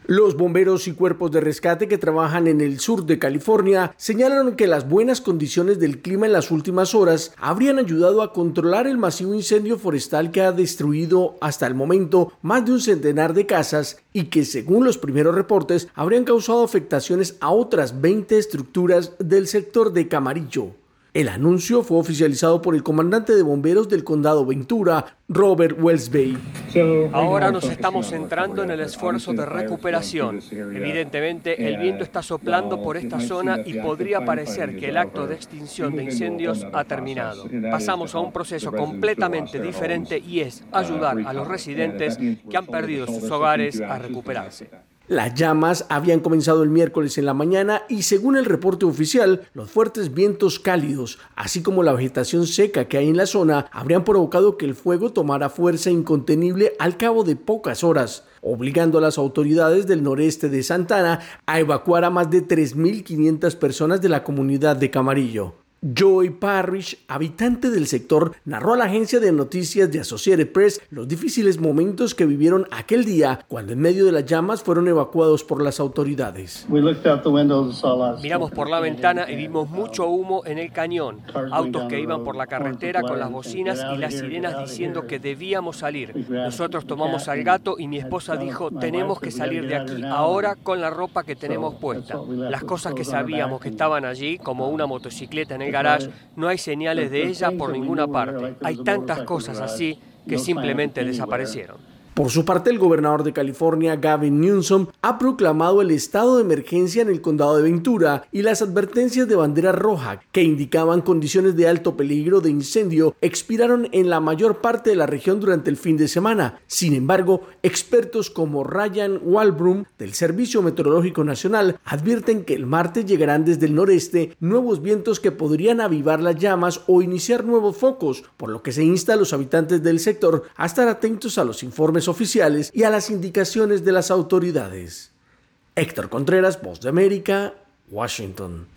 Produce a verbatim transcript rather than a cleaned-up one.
Los bomberos y cuerpos de rescate que trabajan en el sur de California señalaron que las buenas condiciones del clima en las últimas horas habrían ayudado a controlar el masivo incendio forestal que ha destruido hasta el momento más de un centenar de casas y que, según los primeros reportes, habrían causado afectaciones a otras veinte estructuras del sector de Camarillo. El anuncio fue oficializado por el comandante de bomberos del condado Ventura, Robert Welsby. Ahora nos estamos centrando en el esfuerzo de recuperación. Evidentemente, el viento está soplando por esta zona y podría parecer que el acto de extinción de incendios ha terminado. Pasamos a un proceso completamente diferente y es ayudar a los residentes que han perdido sus hogares a recuperarse. Las llamas habían comenzado el miércoles en la mañana y, según el reporte oficial, los fuertes vientos cálidos, así como la vegetación seca que hay en la zona, habrían provocado que el fuego tomara fuerza incontenible al cabo de pocas horas, obligando a las autoridades del noreste de Santana a evacuar a más de tres mil quinientas personas de la comunidad de Camarillo. Joy Parrish, habitante del sector, narró a la agencia de noticias de Associated Press los difíciles momentos que vivieron aquel día cuando en medio de las llamas fueron evacuados por las autoridades. Miramos por la ventana y vimos mucho humo en el cañón, autos que iban por la carretera con las bocinas y las sirenas diciendo que debíamos salir. Nosotros tomamos al gato y mi esposa dijo, tenemos que salir de aquí ahora con la ropa que tenemos puesta. Las cosas que sabíamos que estaban allí, como una motocicleta en el garage, no hay señales de ella por ninguna parte. Hay tantas cosas así que simplemente desaparecieron. Por su parte, el gobernador de California, Gavin Newsom, ha proclamado el estado de emergencia en el condado de Ventura y las advertencias de bandera roja que indicaban condiciones de alto peligro de incendio expiraron en la mayor parte de la región durante el fin de semana. Sin embargo, expertos como Ryan Walbrum del Servicio Meteorológico Nacional advierten que el martes llegarán desde el noreste nuevos vientos que podrían avivar las llamas o iniciar nuevos focos, por lo que se insta a los habitantes del sector a estar atentos a los informes oficiales y a las indicaciones de las autoridades. Héctor Contreras, Voz de América, Washington.